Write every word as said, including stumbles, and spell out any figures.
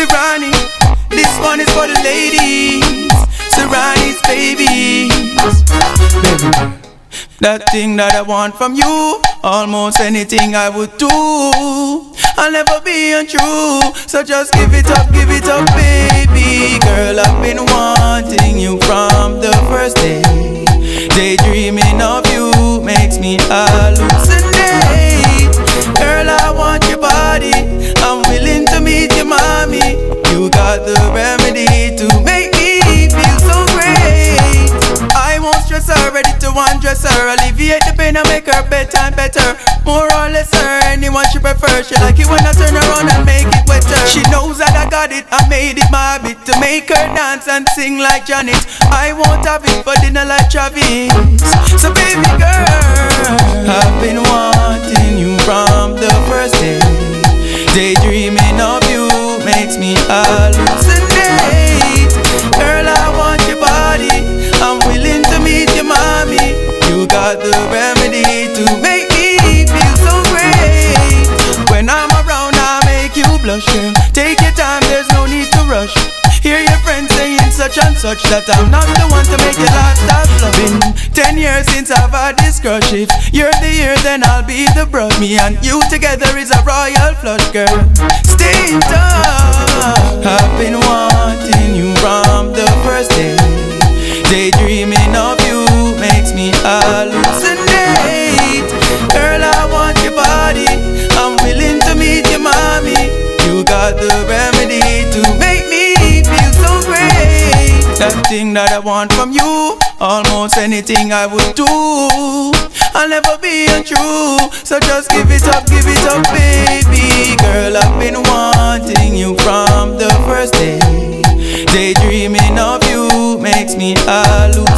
Serrani, this one is for the ladies. Serrani's babies. Baby, that thing that I want from you, almost anything I would do. I'll never be untrue, so just give it up, give it up, baby. Girl, I've been wanting you from the first day. Daydreaming of you makes me hallucinate. Girl, I want your body, I'm willing to meet your mommy. You got the remedy to make me feel so great. I won't stress her, ready to undress her, alleviate the pain and make her bedtime better. More or less her, anyone she prefers. She like it when I turn around and make it wetter. She knows that I got it, I made it my habit to make her dance and sing like Janet. I won't have it for dinner like Travis. So baby girl, I've been wanting you from the first day. Daydreaming of you makes me hallucinate. Girl, I want your body, I'm willing to meet your mommy. You got the remedy to make me feel so great. When I'm around, I make you blush, girl. Take your time, there's no need to rush. Hear your friends saying such and such, that I'm not the one to make your life stop loving. Ten years since I've had this crush. If you're the year, then I'll be the brush. Me and you together is a royal flush, girl. Stay in touch. I've been wanting you from the first day. Daydreaming of you makes me hallucinate. Girl, I want your body, I'm willing to meet your mommy. You got the remedy to make me feel so great. That thing that I want from you, almost anything I would do. I'll never be untrue, so just give it up, give it up, baby. Girl, I've been wanting you from the first day. Daydreaming of you makes me hallucinate.